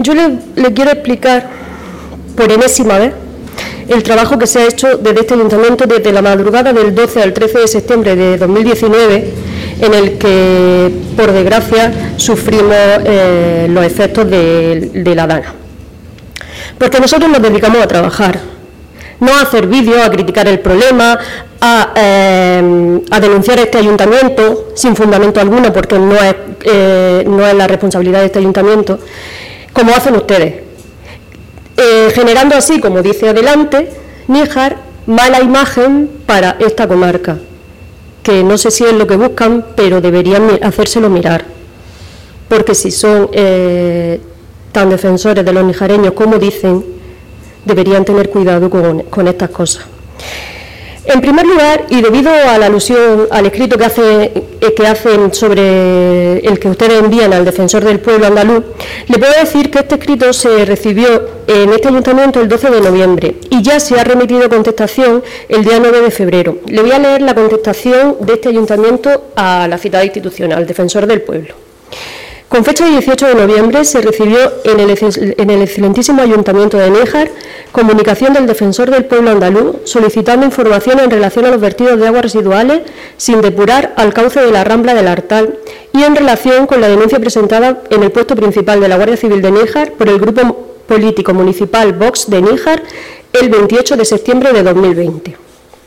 yo le quiero explicar por enésima vez el trabajo que se ha hecho desde este ayuntamiento desde la madrugada del 12 al 13 de septiembre de 2019, en el que, por desgracia, sufrimos los efectos de la DANA. Porque nosotros nos dedicamos a trabajar, no a hacer vídeos, a criticar el problema, a denunciar a este ayuntamiento sin fundamento alguno, porque no es la responsabilidad de este ayuntamiento, como hacen ustedes, generando así, como dice adelante, Níjar, mala imagen para esta comarca, que no sé si es lo que buscan, pero deberían hacérselo mirar, porque si son tan defensores de los nijareños como dicen, deberían tener cuidado con estas cosas. En primer lugar, y debido a la alusión al escrito que hacen sobre el que ustedes envían al Defensor del Pueblo andaluz, le puedo decir que este escrito se recibió en este ayuntamiento el 12 de noviembre y ya se ha remitido contestación el día 9 de febrero. Le voy a leer la contestación de este ayuntamiento a la citada institución, al Defensor del Pueblo. Con fecha de 18 de noviembre se recibió en el excelentísimo Ayuntamiento de Níjar comunicación del Defensor del Pueblo andaluz solicitando información en relación a los vertidos de aguas residuales sin depurar al cauce de la Rambla del Artal y en relación con la denuncia presentada en el puesto principal de la Guardia Civil de Níjar por el Grupo Político Municipal Vox de Níjar el 28 de septiembre de 2020.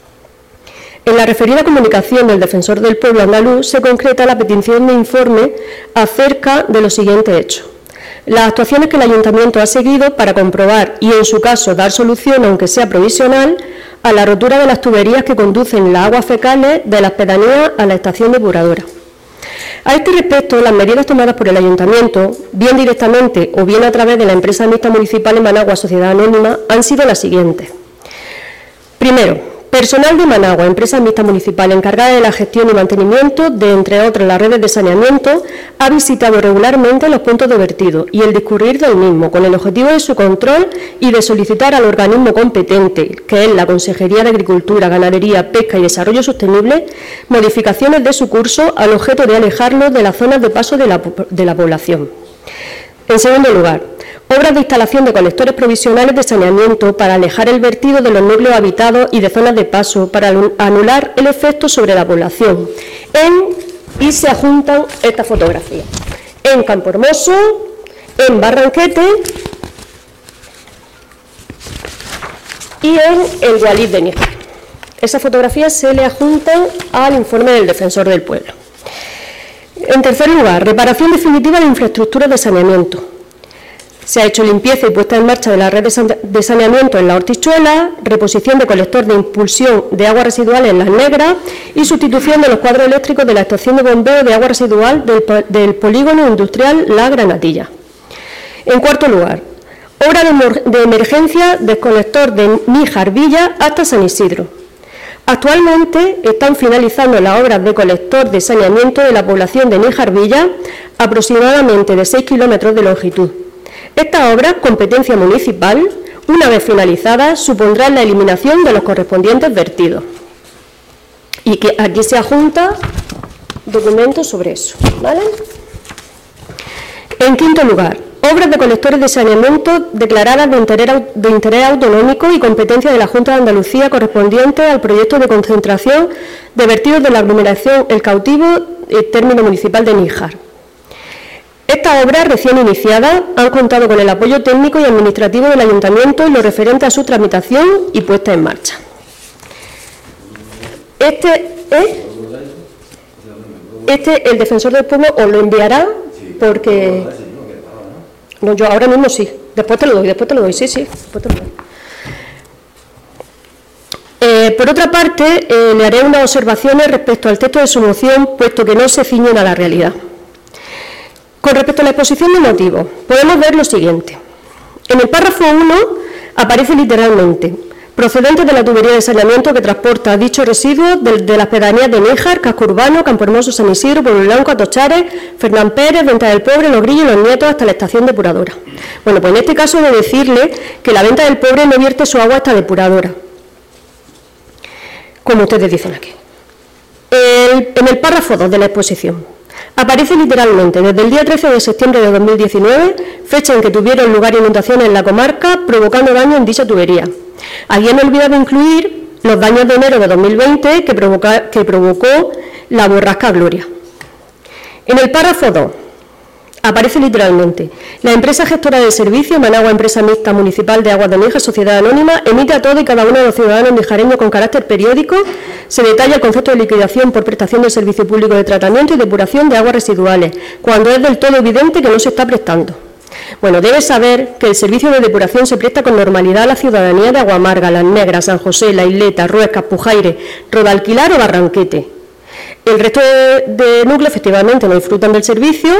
En la referida comunicación del Defensor del Pueblo andaluz se concreta la petición de informe acerca de los siguientes hechos. Las actuaciones que el Ayuntamiento ha seguido para comprobar y, en su caso, dar solución, aunque sea provisional, a la rotura de las tuberías que conducen las aguas fecales de las pedanías a la estación depuradora. A este respecto, las medidas tomadas por el Ayuntamiento, bien directamente o bien a través de la empresa mixta municipal en Managua Sociedad Anónima, han sido las siguientes. Primero, personal de Managua, empresa mixta municipal encargada de la gestión y mantenimiento de, entre otras, las redes de saneamiento, ha visitado regularmente los puntos de vertido y el discurrir del mismo, con el objetivo de su control y de solicitar al organismo competente, que es la Consejería de Agricultura, Ganadería, Pesca y Desarrollo Sostenible, modificaciones de su curso al objeto de alejarlos de las zonas de paso de la población. En segundo lugar, obras de instalación de colectores provisionales de saneamiento para alejar el vertido de los núcleos habitados y de zonas de paso para anular el efecto sobre la población. Y se adjuntan estas fotografías. En Campohermoso, en Barranquete y en el Gualís de Níjar. Esas fotografías se le adjuntan al informe del Defensor del Pueblo. En tercer lugar, reparación definitiva de infraestructuras de saneamiento. Se ha hecho limpieza y puesta en marcha de la red de saneamiento en la Hortichuela, reposición de colector de impulsión de aguas residuales en Las Negras y sustitución de los cuadros eléctricos de la estación de bombeo de agua residual del polígono industrial La Granadilla. En cuarto lugar, obra de emergencia del colector de Níjar Villa hasta San Isidro. Actualmente están finalizando las obras de colector de saneamiento de la población de Níjar Villa, aproximadamente de 6 kilómetros de longitud. Esta obra, competencia municipal, una vez finalizada, supondrá la eliminación de los correspondientes vertidos. Y que aquí se adjunta documentos sobre eso, ¿vale? En quinto lugar, obras de colectores de saneamiento declaradas de interés autonómico y competencia de la Junta de Andalucía correspondiente al proyecto de concentración de vertidos de la aglomeración El Cautivo, término municipal de Níjar. Estas obras recién iniciadas han contado con el apoyo técnico y administrativo del Ayuntamiento en lo referente a su tramitación y puesta en marcha. El Defensor del Pueblo os lo enviará porque... No, yo ahora mismo sí. Después te lo doy, sí, después te lo doy. Por otra parte, le haré unas observaciones respecto al texto de su moción, puesto que no se ciñen a la realidad. Con respecto a la exposición de motivos, podemos ver lo siguiente. En el párrafo 1 aparece literalmente: procedente de la tubería de saneamiento que transporta dichos residuos de las pedanías de Níjar, Casco Urbano, Campohermoso, San Isidro, Pueblo Blanco, Atochares, Fernán Pérez, Venta del Pobre, Los Grillos y Los Nietos hasta la estación depuradora. Bueno, pues en este caso he de decirle que la Venta del Pobre no vierte su agua hasta depuradora, como ustedes dicen aquí. En el párrafo 2 de la exposición aparece literalmente: desde el día 13 de septiembre de 2019, fecha en que tuvieron lugar inundaciones en la comarca, provocando daño en dicha tubería. Aquí han olvidado incluir los daños de enero de 2020 que provocó la borrasca Gloria. En el párrafo 2 aparece literalmente: la empresa gestora de servicios, Managua Empresa Mixta Municipal de Aguas de Níjar, Sociedad Anónima, emite a todos y cada uno de los ciudadanos nijareños con carácter periódico. Se detalla el concepto de liquidación por prestación de servicio público de tratamiento y depuración de aguas residuales, cuando es del todo evidente que no se está prestando. Bueno, debe saber que el servicio de depuración se presta con normalidad a la ciudadanía de Aguamarga, Las Negras, San José, La Isleta, Ruescas, Pujaire, Rodalquilar o Barranquete. El resto de núcleos efectivamente no disfrutan del servicio,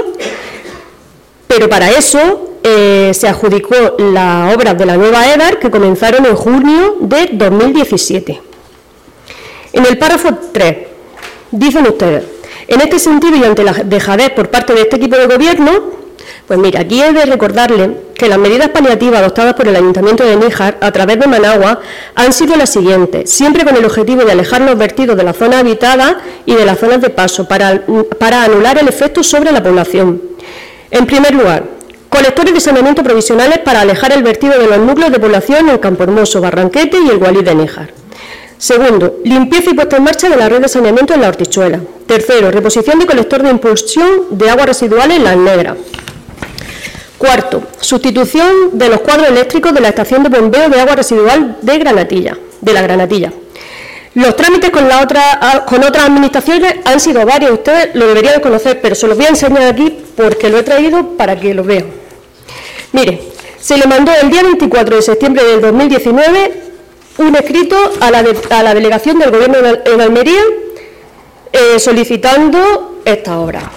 pero para eso se adjudicó las obras de la nueva EDAR que comenzaron en junio de 2017. En el párrafo 3 dicen ustedes: en este sentido y ante la dejadez por parte de este equipo de gobierno, pues mira, aquí he de recordarle que las medidas paliativas adoptadas por el Ayuntamiento de Níjar a través de Managua han sido las siguientes, siempre con el objetivo de alejar los vertidos de las zonas habitadas y de las zonas de paso para anular el efecto sobre la población. En primer lugar, colectores de saneamiento provisionales para alejar el vertido de los núcleos de población en Campohermoso, Barranquete y el Gualí de Níjar. Segundo, limpieza y puesta en marcha de la red de saneamiento en La Hortichuela. Tercero, reposición de colector de impulsión de aguas residuales en Las Negras. Cuarto, sustitución de los cuadros eléctricos de la estación de bombeo de agua residual de la Granatilla. Los trámites con otras administraciones han sido varios, ustedes lo deberían conocer, pero se los voy a enseñar aquí porque lo he traído para que lo vean. Mire, se le mandó el día 24 de septiembre del 2019 un escrito a la delegación del Gobierno en Almería solicitando esta obra.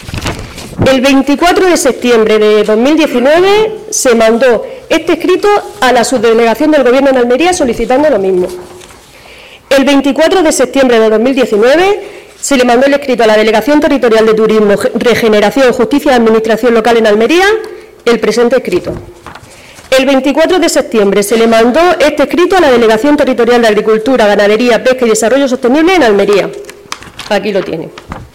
El 24 de septiembre de 2019 se mandó este escrito a la subdelegación del Gobierno en Almería solicitando lo mismo. El 24 de septiembre de 2019 se le mandó el escrito a la Delegación Territorial de Turismo, Regeneración, Justicia y Administración Local en Almería, el presente escrito. El 24 de septiembre se le mandó este escrito a la Delegación Territorial de Agricultura, Ganadería, Pesca y Desarrollo Sostenible en Almería. Aquí lo tienen.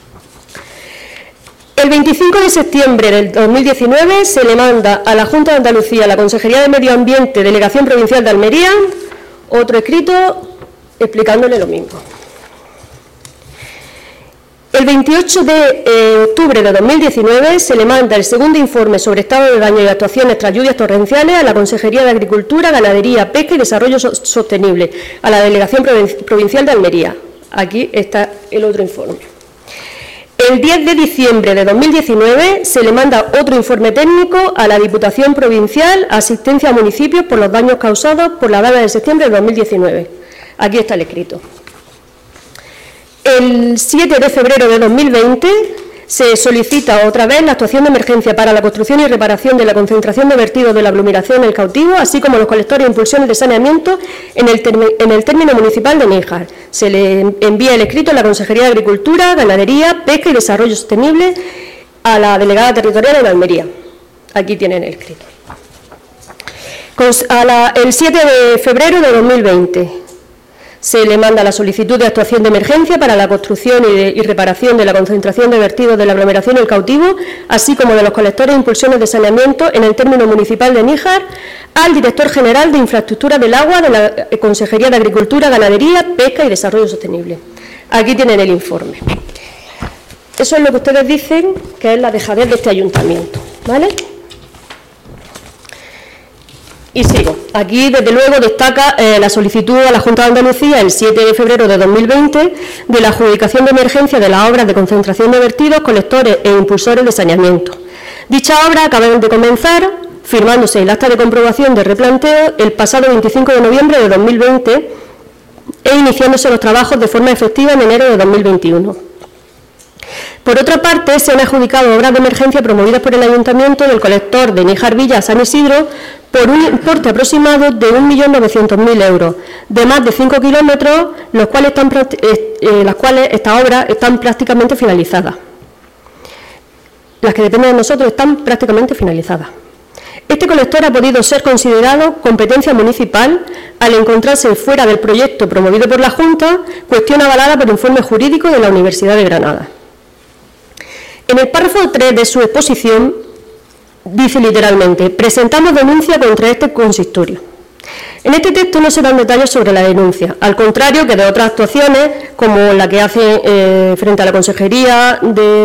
El 25 de septiembre del 2019 se le manda a la Junta de Andalucía, a la Consejería de Medio Ambiente, Delegación Provincial de Almería, otro escrito explicándole lo mismo. El 28 de octubre de 2019 se le manda el segundo informe sobre estado de daño y actuaciones tras lluvias torrenciales a la Consejería de Agricultura, Ganadería, Pesca y Desarrollo Sostenible, a la Delegación Provincial de Almería. Aquí está el otro informe. El 10 de diciembre de 2019 se le manda otro informe técnico a la Diputación Provincial, Asistencia a Municipios por los daños causados por la data de septiembre de 2019. Aquí está el escrito. El 7 de febrero de 2020 se solicita otra vez la actuación de emergencia para la construcción y reparación de la concentración de vertidos de la aglomeración El Cautivo, así como los colectores e impulsiones de saneamiento en el término municipal de Níjar. Se le envía el escrito a la Consejería de Agricultura, Ganadería, Pesca y Desarrollo Sostenible, a la Delegada Territorial en Almería. Aquí tienen el escrito. El 7 de febrero de 2020 se le manda la solicitud de actuación de emergencia para la construcción y reparación de la concentración de vertidos de la aglomeración El Cautivo, así como de los colectores e impulsiones de saneamiento en el término municipal de Níjar, al Director General de Infraestructura del Agua de la Consejería de Agricultura, Ganadería, Pesca y Desarrollo Sostenible. Aquí tienen el informe. Eso es lo que ustedes dicen que es la dejadez de este ayuntamiento, ¿vale? Y sigo. Aquí, desde luego, destaca la solicitud a la Junta de Andalucía el 7 de febrero de 2020 de la adjudicación de emergencia de las obras de concentración de vertidos, colectores e impulsores de saneamiento. Dicha obra acaba de comenzar, firmándose el acta de comprobación de replanteo el pasado 25 de noviembre de 2020 e iniciándose los trabajos de forma efectiva en enero de 2021. Por otra parte, se han adjudicado obras de emergencia promovidas por el Ayuntamiento del colector de Níjar Villa a San Isidro por un importe aproximado de 1.900.000 euros, de más de 5 kilómetros, las cuales estas obras están prácticamente finalizadas. Las que dependen de nosotros están prácticamente finalizadas. Este colector ha podido ser considerado competencia municipal al encontrarse fuera del proyecto promovido por la Junta, cuestión avalada por informe jurídico de la Universidad de Granada. En el párrafo 3 de su exposición dice literalmente: presentamos denuncia contra este consistorio. En este texto no se dan detalles sobre la denuncia, al contrario que de otras actuaciones, como la que hace frente a la Consejería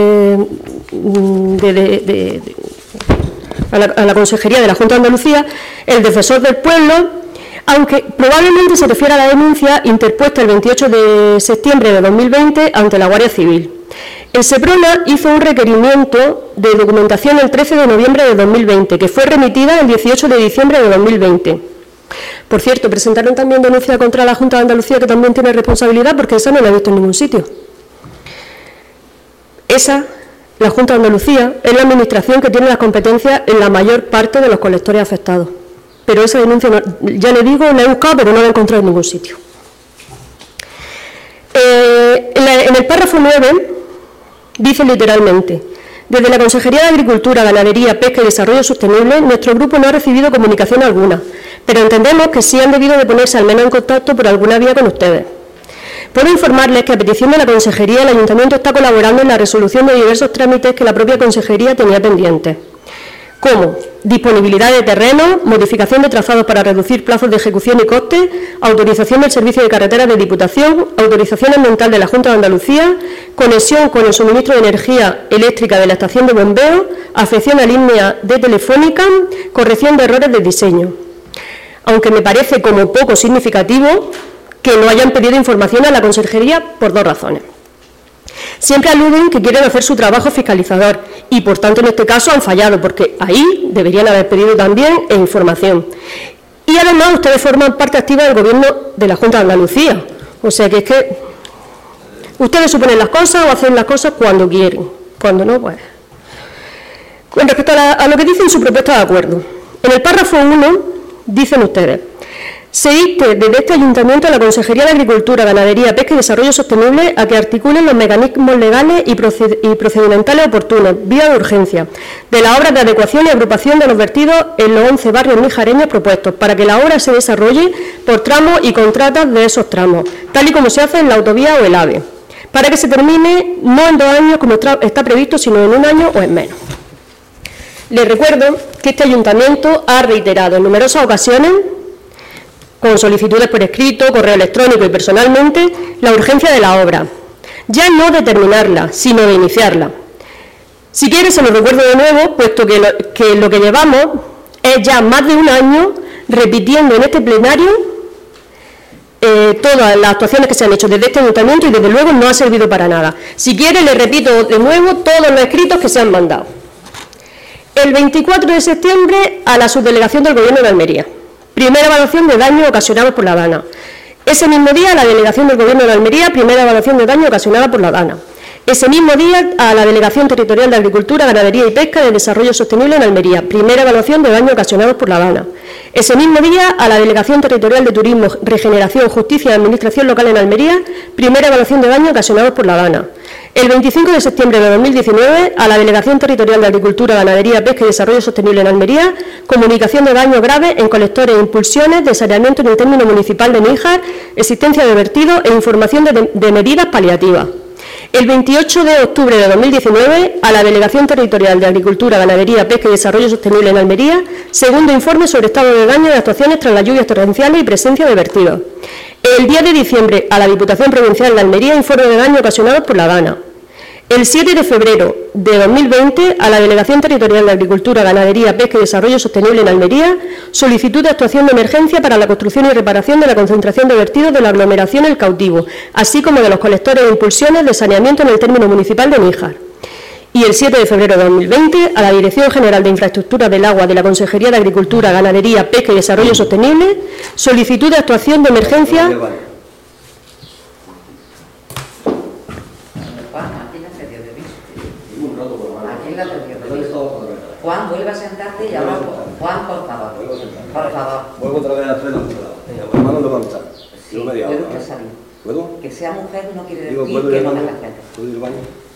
a la Consejería de la Junta de Andalucía, el Defensor del Pueblo, aunque probablemente se refiere a la denuncia interpuesta el 28 de septiembre de 2020 ante la Guardia Civil. El Seprona hizo un requerimiento de documentación el 13 de noviembre de 2020, que fue remitida el 18 de diciembre de 2020. Por cierto, presentaron también denuncia contra la Junta de Andalucía, que también tiene responsabilidad, porque esa no la he visto en ningún sitio. Esa, la Junta de Andalucía, es la administración que tiene las competencias en la mayor parte de los colectores afectados. Pero esa denuncia, no, ya le digo, la he buscado, pero no la he encontrado en ningún sitio. En el párrafo 9 dice literalmente: desde la Consejería de Agricultura, Ganadería, Pesca y Desarrollo Sostenible, nuestro grupo no ha recibido comunicación alguna, pero entendemos que sí han debido de ponerse al menos en contacto por alguna vía con ustedes. Puedo informarles que a petición de la Consejería, el Ayuntamiento está colaborando en la resolución de diversos trámites que la propia Consejería tenía pendientes, como disponibilidad de terreno, modificación de trazados para reducir plazos de ejecución y costes, autorización del servicio de carreteras de Diputación, autorización ambiental de la Junta de Andalucía, conexión con el suministro de energía eléctrica de la estación de bombeo, afección a línea de telefónica, corrección de errores de diseño. Aunque me parece como poco significativo que no hayan pedido información a la Consejería por dos razones. Siempre aluden que quieren hacer su trabajo fiscalizador y, por tanto, en este caso han fallado, porque ahí deberían haber pedido también información. Y además ustedes forman parte activa del Gobierno de la Junta de Andalucía. O sea que es que ustedes suponen las cosas o hacen las cosas cuando quieren. Cuando no, pues... Con respecto a lo que dicen su propuesta de acuerdo, en el párrafo 1 dicen ustedes: se inste desde este Ayuntamiento a la Consejería de Agricultura, Ganadería, Pesca y Desarrollo Sostenible a que articulen los mecanismos legales y procedimentales oportunos, vía de urgencia, de las obras de adecuación y agrupación de los vertidos en los 11 barrios mijareños propuestos, para que la obra se desarrolle por tramos y contratas de esos tramos, tal y como se hace en la autovía o el AVE, para que se termine no en 2 años como está previsto, sino en 1 año o en menos. Les recuerdo que este Ayuntamiento ha reiterado en numerosas ocasiones, con solicitudes por escrito, correo electrónico y personalmente, la urgencia de la obra, ya no de terminarla, sino de iniciarla. Si quiere, se lo recuerdo de nuevo, puesto que lo que llevamos es ya más de 1 año repitiendo en este plenario todas las actuaciones que se han hecho desde este Ayuntamiento y desde luego no ha servido para nada. Si quiere, le repito de nuevo todos los escritos que se han mandado. El 24 de septiembre a la subdelegación del Gobierno de Almería. Primera evaluación de daños ocasionados por la DANA. Ese mismo día, a la delegación del Gobierno de Almería, primera evaluación de daños ocasionada por la DANA. Ese mismo día, a la Delegación Territorial de Agricultura, Ganadería y Pesca de Desarrollo Sostenible en Almería, primera evaluación de daños ocasionados por la DANA. Ese mismo día, a la Delegación Territorial de Turismo, Regeneración, Justicia y Administración Local en Almería, primera evaluación de daños ocasionados por la DANA. El 25 de septiembre de 2019, a la Delegación Territorial de Agricultura, Ganadería, Pesca y Desarrollo Sostenible en Almería, comunicación de daños graves en colectores e impulsiones de saneamiento en el término municipal de Níjar, existencia de vertidos e información de medidas paliativas. El 28 de octubre de 2019, a la Delegación Territorial de Agricultura, Ganadería, Pesca y Desarrollo Sostenible en Almería, segundo informe sobre estado de daño de actuaciones tras las lluvias torrenciales y presencia de vertidos. El 10 de diciembre, a la Diputación Provincial de Almería, informe de daño ocasionados por la DANA. El 7 de febrero de 2020, a la Delegación Territorial de Agricultura, Ganadería, Pesca y Desarrollo Sostenible en Almería, solicitud de actuación de emergencia para la construcción y reparación de la concentración de vertidos de la aglomeración El Cautivo, así como de los colectores e impulsiones de saneamiento en el término municipal de Níjar. Y el 7 de febrero de 2020, a la Dirección General de Infraestructura del Agua de la Consejería de Agricultura, Ganadería, Pesca y Desarrollo Sostenible, solicitud de actuación de emergencia... Juan, vuelve a sentarte y habla. Juan, por favor. Por favor. Vuelvo otra vez a hacer la hermano lo va a estar. Sí, puedo que salir. ¿Puedo? Que sea mujer no quiere Digo, decir que no me la gente. ¿Puedo ir al baño?